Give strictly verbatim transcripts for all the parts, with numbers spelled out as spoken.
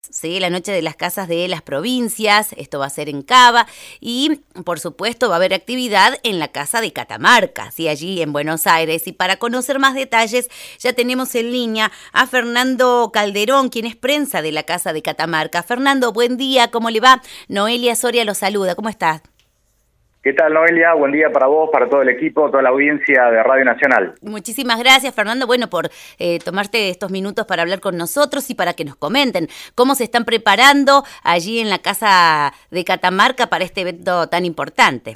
Sí, la noche de las casas de las provincias, esto va a ser en Cava y por supuesto va a haber actividad en la casa de Catamarca, sí, allí en Buenos Aires. Y para conocer más detalles ya tenemos en línea a Fernando Calderón, quien es prensa de la casa de Catamarca. Fernando, buen día, ¿cómo le va? Noelia Soria lo saluda, ¿cómo estás? ¿Qué tal, Noelia? Buen día para vos, para todo el equipo, toda la audiencia de Radio Nacional. Muchísimas gracias, Fernando, bueno, por eh, tomarte estos minutos para hablar con nosotros y para que nos comenten cómo se están preparando allí en la Casa de Catamarca para este evento tan importante.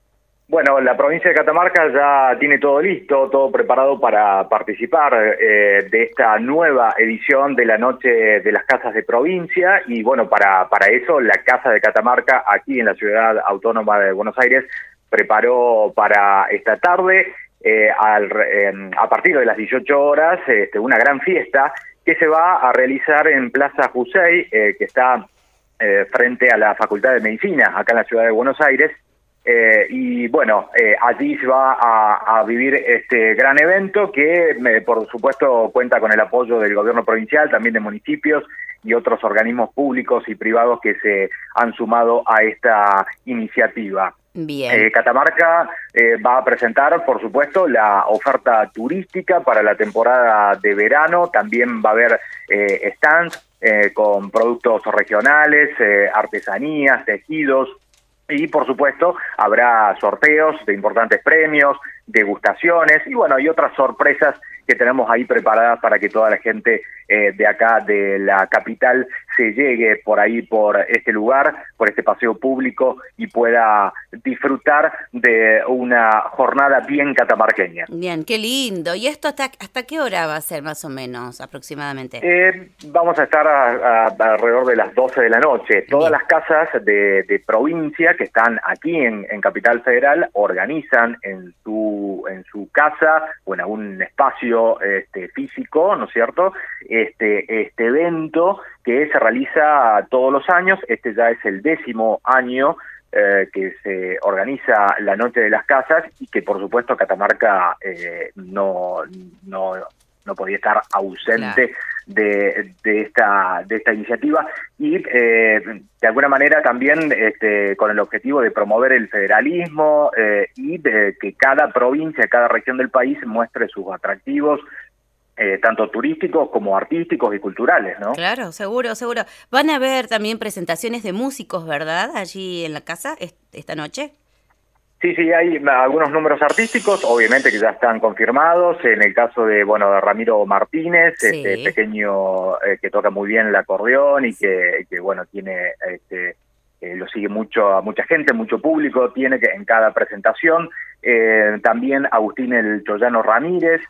Bueno, la provincia de Catamarca ya tiene todo listo, todo preparado para participar eh, de esta nueva edición de la Noche de las Casas de Provincia y bueno, para, para eso la Casa de Catamarca aquí en la Ciudad Autónoma de Buenos Aires preparó para esta tarde eh, al, eh, a partir de las dieciocho horas este, una gran fiesta que se va a realizar en Plaza Jusey, eh, que está eh, frente a la Facultad de Medicina acá en la Ciudad de Buenos Aires. Eh, y bueno, eh, allí se va a, a vivir este gran evento que eh, por supuesto cuenta con el apoyo del gobierno provincial, también de municipios y otros organismos públicos y privados que se han sumado a esta iniciativa. Bien. Eh, Catamarca eh, va a presentar, por supuesto, la oferta turística para la temporada de verano. También va a haber eh, stands eh, con productos regionales, eh, artesanías, tejidos. Y, por supuesto, habrá sorteos de importantes premios, degustaciones y, bueno, y otras sorpresas que tenemos ahí preparadas para que toda la gente eh, de acá, de la capital, se llegue por ahí, por este lugar, por este paseo público y pueda disfrutar de una jornada bien catamarqueña. Bien, qué lindo. ¿Y esto hasta, hasta qué hora va a ser más o menos aproximadamente? Eh, vamos a estar a, a, alrededor de las doce de la noche. Todas Bien. las casas de, de provincia que están aquí en, en Capital Federal organizan en su, en su casa o en algún espacio este, físico, ¿no es cierto?, este, este evento que se realiza todos los años. Este ya es el décimo año eh, que se organiza la Noche de las Casas y que por supuesto Catamarca eh, no, no, no podía estar ausente. Claro. De, de esta de esta iniciativa y eh, de alguna manera también este, con el objetivo de promover el federalismo eh, y de que cada provincia, cada región del país muestre sus atractivos eh, tanto turísticos como artísticos y culturales, ¿no? Claro, seguro, seguro. Van a haber también presentaciones de músicos, ¿verdad? Allí en la casa esta noche. Sí, sí, hay algunos números artísticos, obviamente que ya están confirmados. En el caso de, bueno, de Ramiro Martínez, sí. este pequeño eh, que toca muy bien el acordeón y que, que bueno, tiene, este, eh, lo sigue mucho a mucha gente, mucho público, tiene que en cada presentación. Eh, también Agustín el Choyano Ramírez,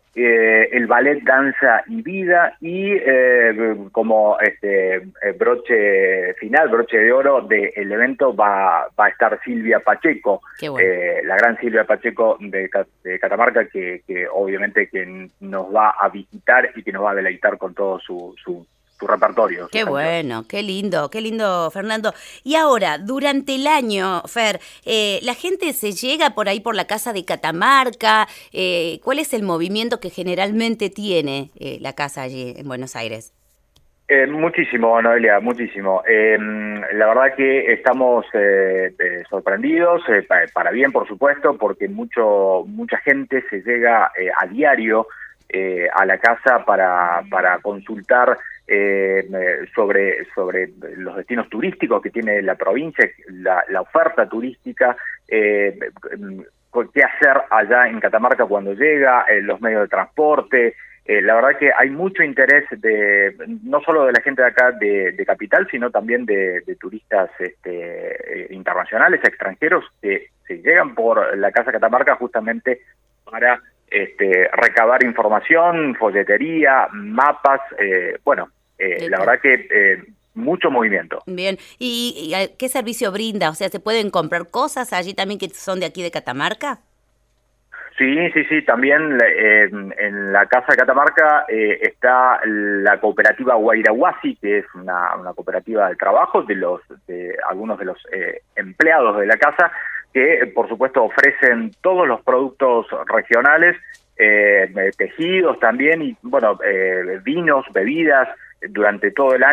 eh, el ballet Danza y Vida y eh, como este eh, broche final, broche de oro del evento va, va a estar Silvia Pacheco, bueno. eh, la gran Silvia Pacheco de, de Catamarca que, que obviamente que nos va a visitar y que nos va a deleitar con todo su, su tu repertorio. Qué bueno, qué lindo, qué lindo, Fernando. Y ahora, durante el año, Fer, eh, ¿la gente se llega por ahí por la casa de Catamarca? Eh, ¿Cuál es el movimiento que generalmente tiene eh, la casa allí en Buenos Aires? Eh, muchísimo, Noelia, muchísimo. Eh, la verdad que estamos eh, eh, sorprendidos, eh, para, para bien, por supuesto, porque mucho mucha gente se llega eh, a diario eh, a la casa para, para consultar Eh, sobre sobre los destinos turísticos que tiene la provincia, la, la oferta turística, eh, qué hacer allá en Catamarca cuando llega, eh, los medios de transporte. Eh, la verdad que hay mucho interés de no solo de la gente de acá de, de Capital, sino también de, de turistas este, internacionales, extranjeros, que se llegan por la Casa Catamarca justamente para este, recabar información, folletería, mapas, eh, bueno, eh, la verdad que eh, mucho movimiento. Bien, ¿Y, ¿y qué servicio brinda? O sea, ¿se pueden comprar cosas allí también que son de aquí de Catamarca? Sí, sí, sí, también eh, en la Casa de Catamarca eh, está la cooperativa Guairahuasi, que es una, una cooperativa de trabajo de los de algunos de los eh, empleados de la casa, que por supuesto ofrecen todos los productos regionales, eh, tejidos también y bueno, eh, vinos, bebidas durante todo el año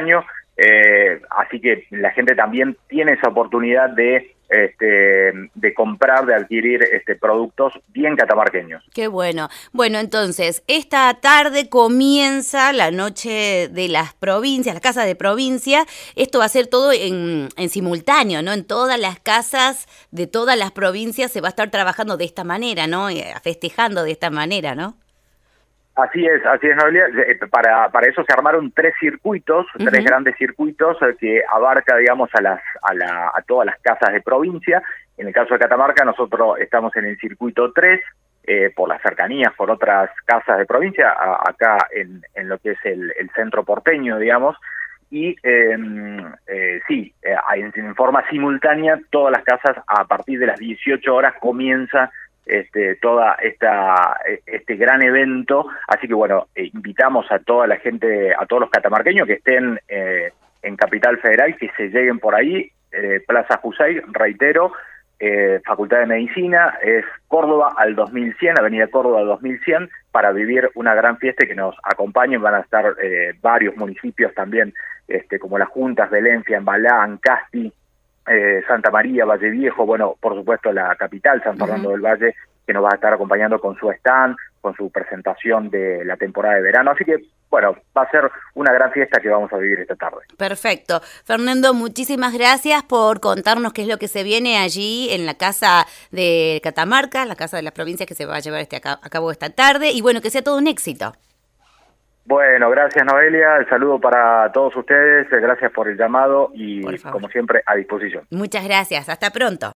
Eh, así que la gente también tiene esa oportunidad de este, de comprar, de adquirir este, productos bien catamarqueños. Qué bueno. Bueno, entonces, esta tarde comienza la noche de las provincias, las casas de provincia. Esto va a ser todo en, en simultáneo, ¿no? En todas las casas de todas las provincias se va a estar trabajando de esta manera, ¿no? Festejando de esta manera, ¿no? Así es, así es, Noelia. Para, para eso se armaron tres circuitos, uh-huh. tres grandes circuitos que abarca, digamos, a las a, la, a todas las casas de provincia. En el caso de Catamarca, nosotros estamos en el circuito tres, eh, por las cercanías, por otras casas de provincia, a, acá en, en lo que es el, el centro porteño, digamos. Y eh, eh, sí, eh, en, en forma simultánea, todas las casas a partir de las dieciocho horas comienza Este, toda esta este gran evento, así que bueno, eh, invitamos a toda la gente, a todos los catamarqueños que estén eh, en Capital Federal, que se lleguen por ahí, eh, Plaza Jusey, reitero, eh, Facultad de Medicina, es Córdoba al dos mil cien, Avenida Córdoba al dos mil cien, para vivir una gran fiesta y que nos acompañen. Van a estar eh, varios municipios también, este, como las Juntas, Belén, Fiambalá, Ancasti, Eh, Santa María, Valle Viejo, bueno, por supuesto la capital, San Fernando uh-huh. del Valle, que nos va a estar acompañando con su stand, con su presentación de la temporada de verano, así que, bueno, va a ser una gran fiesta que vamos a vivir esta tarde. Perfecto. Fernando, muchísimas gracias por contarnos qué es lo que se viene allí en la Casa de Catamarca, la Casa de las Provincias que se va a llevar este a cabo esta tarde, y bueno, que sea todo un éxito. Bueno, gracias Noelia, el saludo para todos ustedes, gracias por el llamado y como siempre a disposición. Muchas gracias, hasta pronto.